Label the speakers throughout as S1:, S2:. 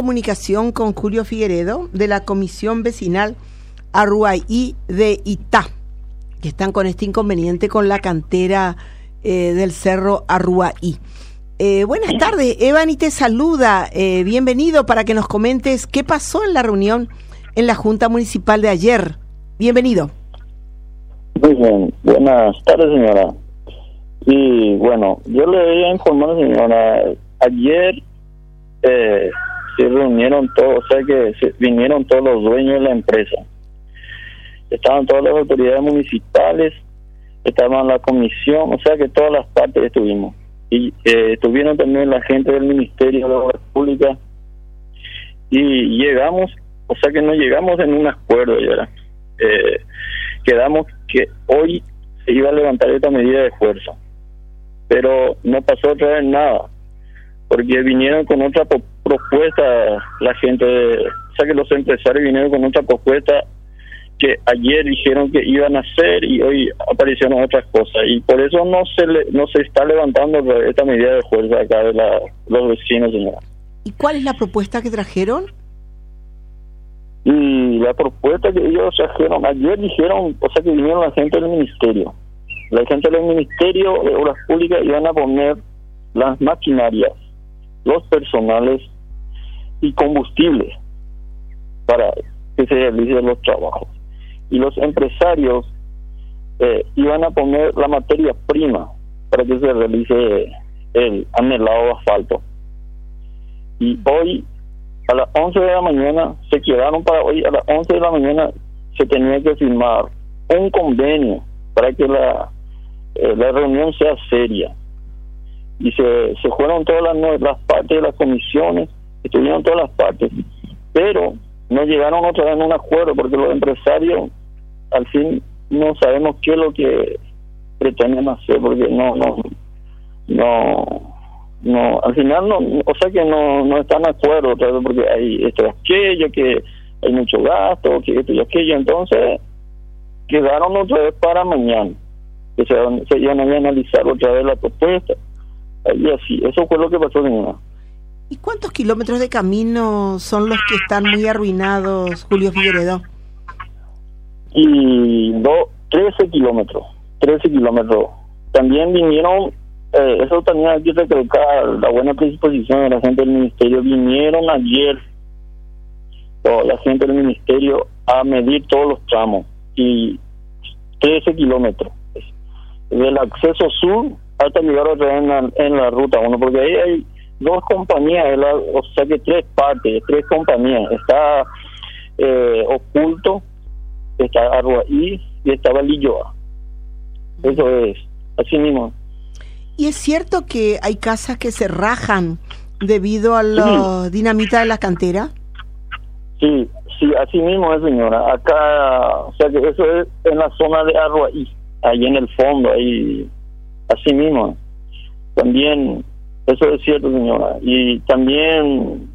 S1: comunicación con Julio Figueredo de la Comisión Vecinal Arruaí de Itá, que están con este inconveniente con la cantera del Cerro Arruaí. Buenas tardes, Evani te saluda, bienvenido para que nos comentes qué pasó en la reunión en la Junta Municipal de ayer. Bienvenido.
S2: Muy bien, buenas tardes, señora. Y bueno, yo le voy a informar, señora, ayer se reunieron todos, o sea que vinieron todos los dueños de la empresa. Estaban todas las autoridades municipales, estaba la comisión, o sea que todas las partes estuvimos. Y estuvieron también la gente del Ministerio de Obras Públicas y llegamos, o sea que no llegamos en un acuerdo ya. Quedamos que hoy se iba a levantar esta medida de fuerza, pero no pasó otra vez nada, porque vinieron con otra propuesta la gente, o sea que los empresarios vinieron con otra propuesta que ayer dijeron que iban a hacer y hoy aparecieron otras cosas, y por eso no se está levantando esta medida de fuerza acá de los vecinos, señora.
S1: ¿Y cuál es la propuesta que trajeron?
S2: Y la propuesta que ellos trajeron ayer, dijeron, o sea que vinieron la gente del ministerio. La gente del Ministerio de Obras Públicas iban a poner las maquinarias, los personales y combustibles para que se realicen los trabajos. Y los empresarios iban a poner la materia prima para que se realice el anhelado asfalto. Y hoy a las 11 de la mañana se quedaron para hoy, a las 11 de la mañana se tenía que firmar un convenio para que la reunión sea seria. Y se fueron todas las partes de las comisiones, estuvieron todas las partes, pero no llegaron otra vez a un acuerdo, porque los empresarios al fin no sabemos qué es lo que pretenden hacer, porque no al final no, o sea que no están de acuerdo otra vez, porque hay esto y aquello, que hay mucho gasto, que esto y aquello. Entonces quedaron otra vez para mañana, que se iban a analizar otra vez la propuesta, y así, eso fue lo que pasó, señora.
S1: ¿Y cuántos kilómetros de camino son los que están muy arruinados, Julio Figueredo?
S2: Y 13 kilómetros. También vinieron, eso también hay que recalcar, la buena predisposición de la gente del ministerio. Vinieron ayer la gente del ministerio a medir todos los tramos, y 13 kilómetros del acceso sur hasta llegar otra vez en la ruta 1, porque ahí hay dos compañías, o sea que tres compañías. Está Oculto, está Arruaí y está Valilloa. Eso es, así mismo.
S1: ¿Y es cierto que hay casas que se rajan debido a la dinamita de la cantera?
S2: Sí, así mismo es, señora. Acá, o sea que eso es en la zona de Arruaí, ahí en el fondo, ahí, así mismo. También, eso es cierto, señora. Y también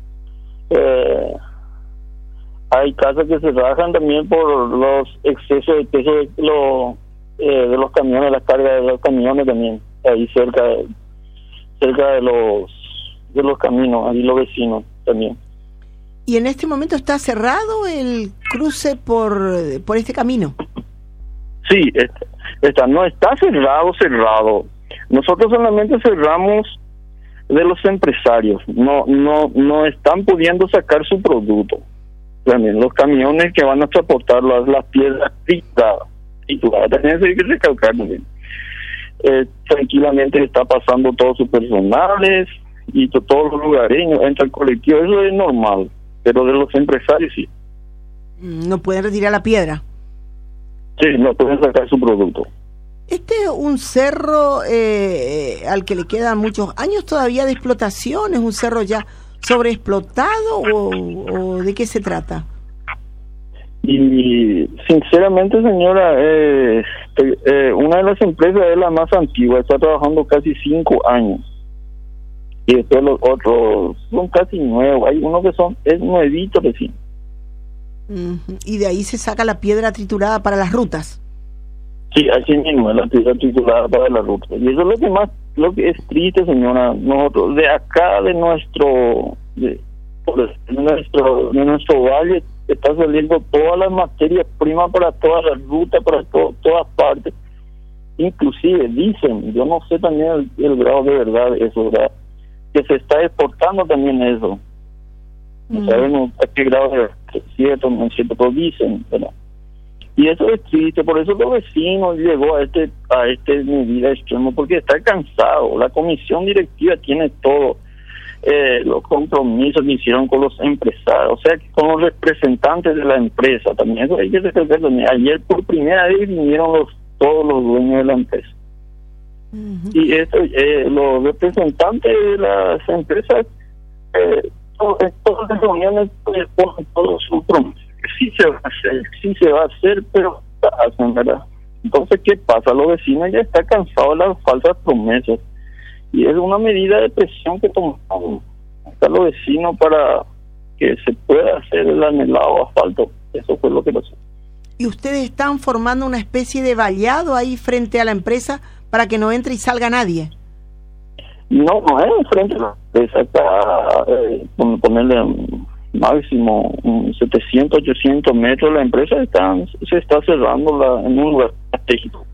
S2: hay casas que se rajan también por los excesos de peso de los camiones, las cargas de los camiones también, ahí cerca de los caminos, ahí los vecinos también.
S1: ¿Y en este momento está cerrado el cruce por este camino?
S2: Sí, no está cerrado. Nosotros solamente cerramos de los empresarios. No están pudiendo sacar su producto. También los camiones que van a transportar las piedras trituradas. También hay que recalcar también. Tranquilamente está pasando todos sus personales y todos los lugareños, entra el colectivo, eso es normal, pero de los empresarios sí.
S1: No pueden retirar la piedra.
S2: Sí, no pueden sacar su producto.
S1: Este es un cerro al que le quedan muchos años todavía de explotación, ¿es un cerro ya sobreexplotado o de qué se trata?
S2: Y sinceramente, señora, una de las empresas es la más antigua, está trabajando casi 5 años, y después los otros son casi nuevos, hay uno que es nuevito recién.
S1: Y de ahí se saca la piedra triturada para las rutas.
S2: Sí, así mismo, la piedra triturada para la ruta. Y eso es lo que es triste, señora. Nosotros de acá, de en nuestro valle está saliendo todas las materias primas para todas las rutas, para todas partes. Inclusive dicen, yo no sé también el grado de verdad de eso, ¿verdad? Que se está exportando también eso. No sabemos a qué grado es cierto, no es cierto, pero dicen, ¿verdad? Y eso es triste, por eso los vecinos llegó a este medida extremo, porque está cansado. La comisión directiva tiene todo, los compromisos que hicieron con los empresarios, o sea, con los representantes de la empresa también. Eso hay que recordar también. Ayer por primera vez vinieron todos los dueños de la empresa. Y esto, los representantes de las empresas, todas las reuniones ponen todos sus promesas. Sí se va a hacer, pero hacen, ¿verdad? Entonces, ¿qué pasa? Los vecinos ya están cansados de las falsas promesas. Y es una medida de presión que tomamos hasta los vecinos para que se pueda hacer el anhelado asfalto. Eso fue lo que pasó.
S1: ¿Y ustedes están formando una especie de vallado ahí frente a la empresa para que no entre y salga nadie?
S2: No es frente a la empresa. Está ponerle máximo 700, 800 metros. La empresa se está cerrando en un lugar estratégico.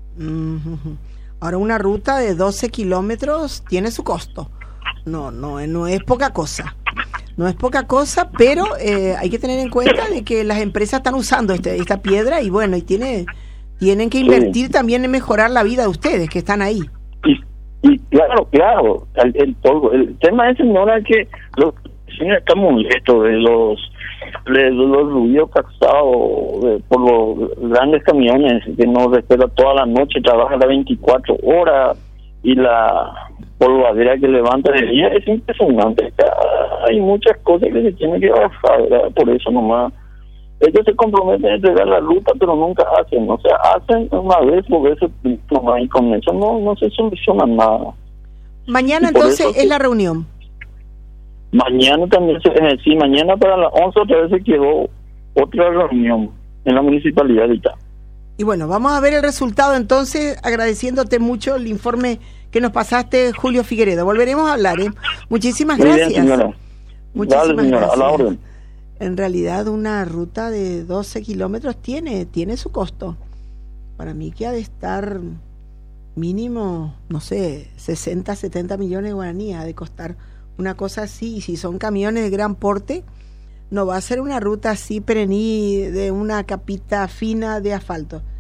S1: Ahora, una ruta de 12 kilómetros tiene su costo. No es poca cosa. No es poca cosa, pero hay que tener en cuenta de que las empresas están usando esta piedra y bueno, y tienen que invertir también en mejorar la vida de ustedes que están ahí.
S2: Y claro, el tema es, señora, que los vecinos están molestos de los ruidos causados por los grandes camiones que nos respetan toda la noche, trabajan las 24 horas y la polvadera que levanta de día es impresionante. Hay muchas cosas que se tienen que bajar, ¿verdad? Por eso nomás ellos se comprometen a entregar la ruta, pero nunca hacen. O sea, hacen una vez, por veces, y con eso no se soluciona nada.
S1: Mañana entonces es la reunión.
S2: Mañana también, mañana para las 11 otra vez se quedó otra reunión en la municipalidad de Itá.
S1: Y bueno, vamos a ver el resultado entonces, agradeciéndote mucho el informe que nos pasaste, Julio Figueredo. Volveremos a hablar, ¿eh? Muchísimas gracias.
S2: Bien, señora.
S1: Muchísimas
S2: Dale, señora,
S1: gracias.
S2: A la orden.
S1: En realidad una ruta de 12 kilómetros tiene su costo. Para mí que ha de estar mínimo, no sé, 60, 70 millones de guaraníes, ha de costar una cosa así. Y si son camiones de gran porte, no va a ser una ruta así perení de una capita fina de asfalto.